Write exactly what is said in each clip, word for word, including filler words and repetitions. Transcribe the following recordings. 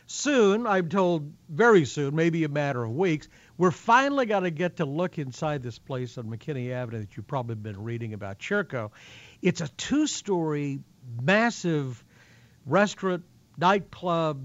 soon, I'm told very soon, maybe a matter of weeks, we're finally going to get to look inside this place on McKinney Avenue that you've probably been reading about, Churco. It's a two-story, massive restaurant, nightclub,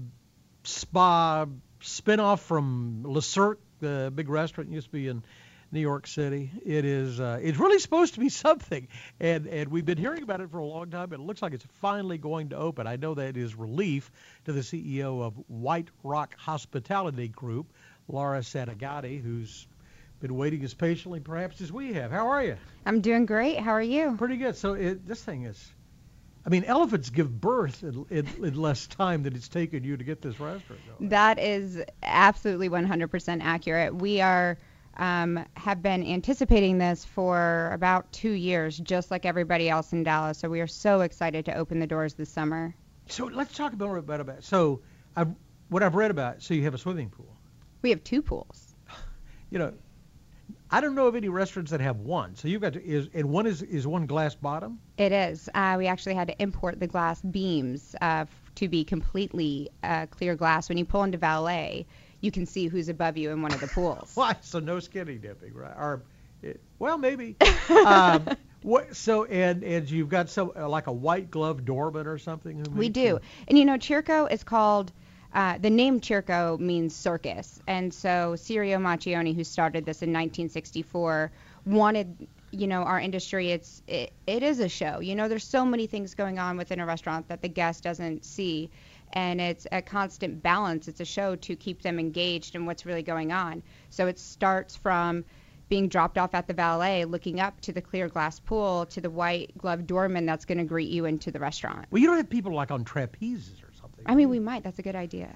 spa, spin-off from Le Cirque, the big restaurant used to be in New York City. It is uh, it's really supposed to be something, and and we've been hearing about it for a long time, and it looks like it's finally going to open. I know that is relief to the C E O of White Rock Hospitality Group, Laura Santagati, who's been waiting as patiently perhaps as we have. How are you? I'm doing great. How are you? Pretty good. So it, this thing is, I mean, elephants give birth in, in, in less time than it's taken you to get this restaurant going. That is absolutely one hundred percent accurate. We are um, have been anticipating this for about two years, just like everybody else in Dallas. So we are so excited to open the doors this summer. So let's talk about about about. So I've, what I've read about. So you have a swimming pool. We have two pools. You know, I don't know of any restaurants that have one. So you've got to, is and one is is one glass bottom. It is. Uh, we actually had to import the glass beams uh, f- to be completely uh, clear glass. When you pull into valet, you can see who's above you in one of the pools. Why? So no skinny dipping, right? Or, it, well, maybe. um, what? So and and you've got some uh, like a white glove doorman or something. Who We makes do. you- And you know, Churco is called. Uh, the name Churco means circus, and so Sirio Macchioni, who started this in nineteen sixty-four, wanted, you know, our industry. It's it, it is a show. You know, there's so many things going on within a restaurant that the guest doesn't see, and it's a constant balance. It's a show to keep them engaged in what's really going on. So it starts from being dropped off at the valet, looking up to the clear glass pool, to the white glove doorman that's going to greet you into the restaurant. Well, you don't have people like on trapezes or something. I mean, we might. That's a good idea.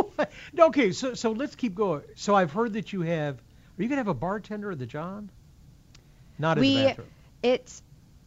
Okay, so so let's keep going. So I've heard that you have. Are you gonna have a bartender at the John? Not in we, the bathroom. It's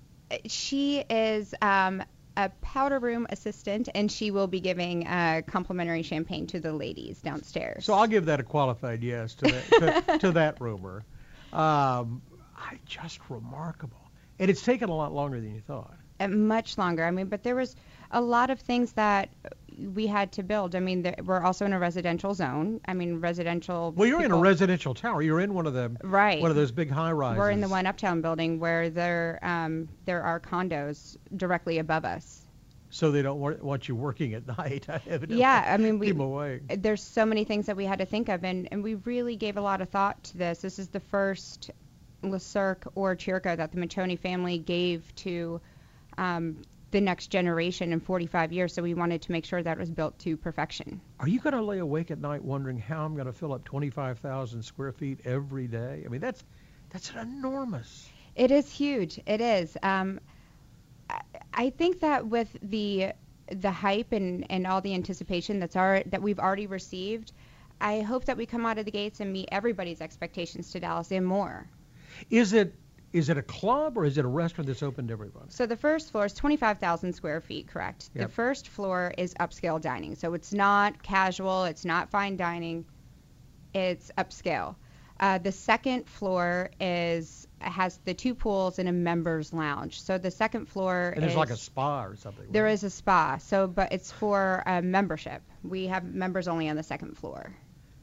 she is um, a powder room assistant, and she will be giving uh, complimentary champagne to the ladies downstairs. So I'll give that a qualified yes to that to, to that rumor. Um, I just remarkable, and it's taken a lot longer than you thought. Uh, much longer. I mean, but there was a lot of things that we had to build. I mean, there, we're also in a residential zone. I mean, residential. Well, you're in a people- residential tower. You're in one of them. Right. One of those big high rises. We're in the one uptown building where there um, there are condos directly above us. So they don't want, want you working at night. Evidently. Yeah, I mean, we Keep 'em away. there's so many things that we had to think of, and, and we really gave a lot of thought to this. This is the first Le Cirque or Churco that the Macchioni family gave to um, the next generation in forty-five years, so we wanted to make sure that it was built to perfection. Are you going to lay awake at night wondering how I'm going to fill up twenty-five thousand square feet every day? I mean, that's that's an enormous. It is huge. It is. Um, I, I think that with the the hype and, and all the anticipation that's our, that we've already received, I hope that we come out of the gates and meet everybody's expectations to Dallas and more. Is it is it a club or is it a restaurant that's open to everybody? So the first floor is twenty-five thousand square feet, correct? Yep. The first floor is upscale dining. So it's not casual, it's not fine dining, it's upscale. Uh, the second floor is has the two pools and a members lounge. So the second floor And there's is like a spa or something. there right? is a spa. So but it's for uh, membership. We have members only on the second floor.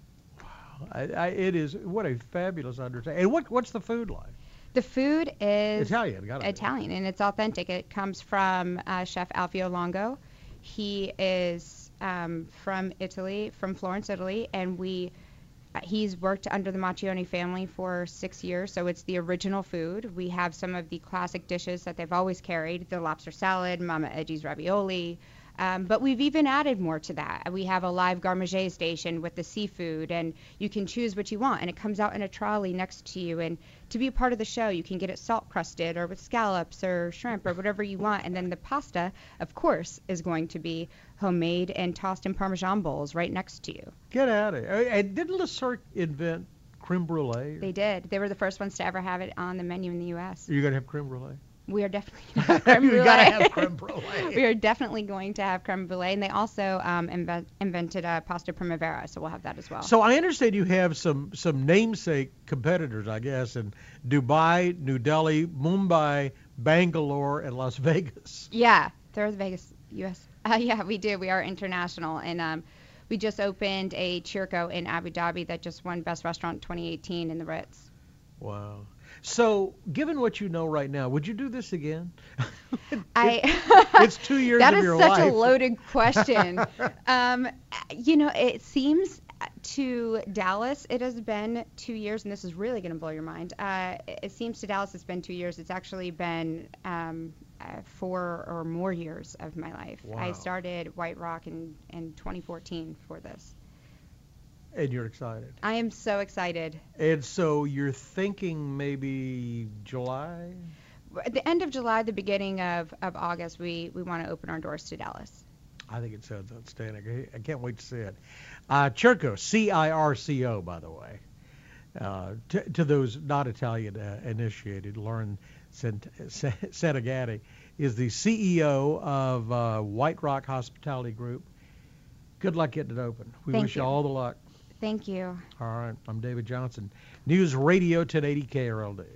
I, I, it is what a fabulous undertaking. And what what's the food like? The food is Italian, gotta be. Italian, and it's authentic. It comes from uh, Chef Alfio Longo. He is um, from Italy, from Florence, Italy, and we uh, he's worked under the Macchioni family for six years, so it's the original food. We have some of the classic dishes that they've always carried: the lobster salad, Mama Eggie's ravioli. Um, but we've even added more to that. We have a live garmage station with the seafood, and you can choose what you want, and it comes out in a trolley next to you. And to be a part of the show, you can get it salt crusted or with scallops or shrimp or whatever you want. And then the pasta, of course, is going to be homemade and tossed in Parmesan bowls right next to you. Get out of it. And didn't Le Cirque invent creme brulee? They did. They were the first ones to ever have it on the menu in the U S. Are you going to have creme brulee? We are definitely going to have creme brulee. You got to have creme brulee. We are definitely going to have creme brulee, and they also um, invent, invented a pasta primavera, so we'll have that as well. So I understand you have some some namesake competitors, I guess, in Dubai, New Delhi, Mumbai, Bangalore, and Las Vegas. Yeah, there's Vegas, U S Uh, yeah, we do. We are international, and um, we just opened a Chirco in Abu Dhabi that just won Best Restaurant twenty eighteen in the Ritz. Wow. So, given what you know right now, would you do this again? I It's two years that of is your such life. a loaded question. um, you know, it seems to Dallas it has been two years, and this is really going to blow your mind. Uh, it seems to Dallas it's been two years. It's actually been um, uh, four or more years of my life. Wow. I started White Rock in, in twenty fourteen for this. And you're excited. I am so excited. And so you're thinking maybe July? At the end of July, the beginning of, of August, we, we want to open our doors to Dallas. I think it sounds outstanding. I can't wait to see it. Uh, Chirco, C I R C O, by the way. Uh, to, to those not Italian uh, initiated, Lauren Senegatti is the C E O of uh, White Rock Hospitality Group. Good luck getting it open. We Thank wish you you. all the luck. Thank you. All right. I'm David Johnson. News Radio ten eighty K R L D.